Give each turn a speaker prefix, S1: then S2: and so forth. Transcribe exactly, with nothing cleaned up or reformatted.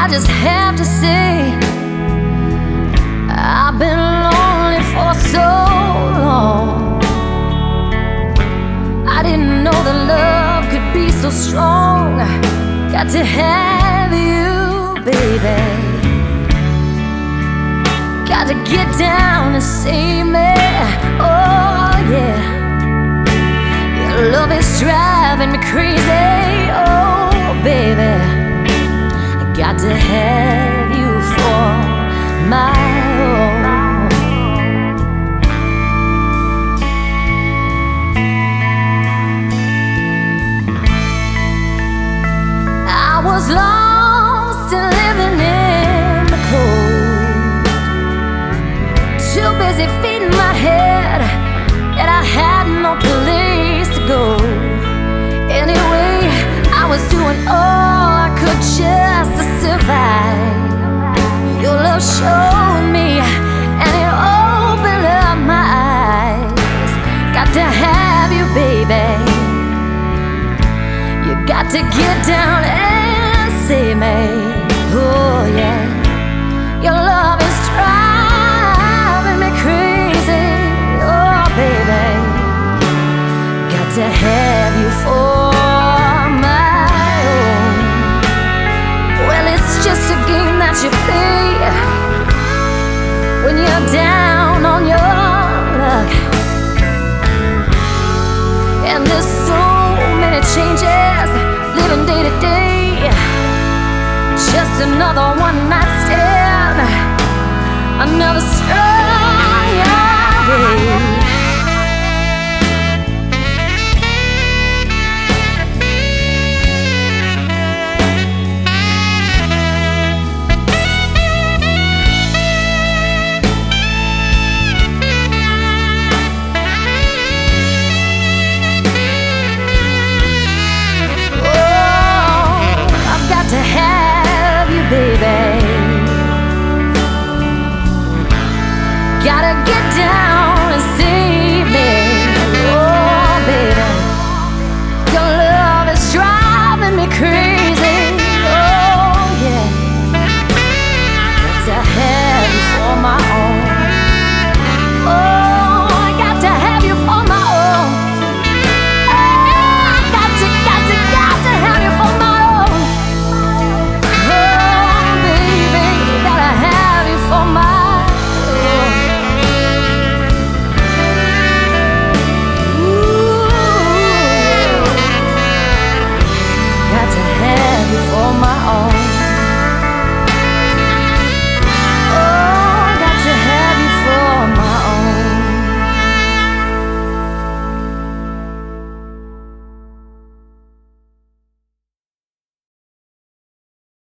S1: just have to say, I've been lonely for so long. I didn't know that love could be so strong. Got to have you, baby. Got to get down and see me. Oh yeah, your love is driving me crazy. Oh baby, I got to have you for my own. I was lost and living in the cold, too busy feeding my head, and I had no place to go. Anyway, I was doing all I could just to survive. Your love showed me, and it opened up my eyes. Got to have you, baby. You got to get down and see me.